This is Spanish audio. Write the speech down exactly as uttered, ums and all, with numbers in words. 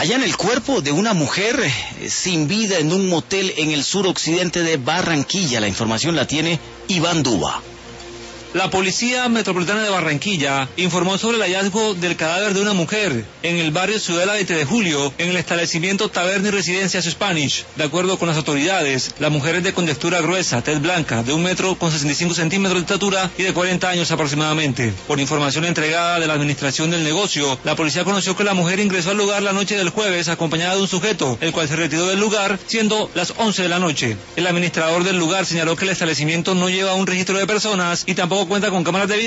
Hallan el cuerpo de una mujer eh, sin vida en un motel en el suroccidente de Barranquilla. La información la tiene Iván Duba. La Policía Metropolitana de Barranquilla informó sobre el hallazgo del cadáver de una mujer en el barrio Ciudadela veinte de julio, en el establecimiento Taberna y Residencias Spanish. De acuerdo con las autoridades, la mujer es de contextura gruesa, tez blanca, de un metro con sesenta y cinco centímetros de estatura y de cuarenta años aproximadamente. Por información entregada de la administración del negocio, la policía conoció que la mujer ingresó al lugar la noche del jueves acompañada de un sujeto, el cual se retiró del lugar siendo las once de la noche. El administrador del lugar señaló que el establecimiento no lleva un registro de personas y tampoco cuenta con cámaras de video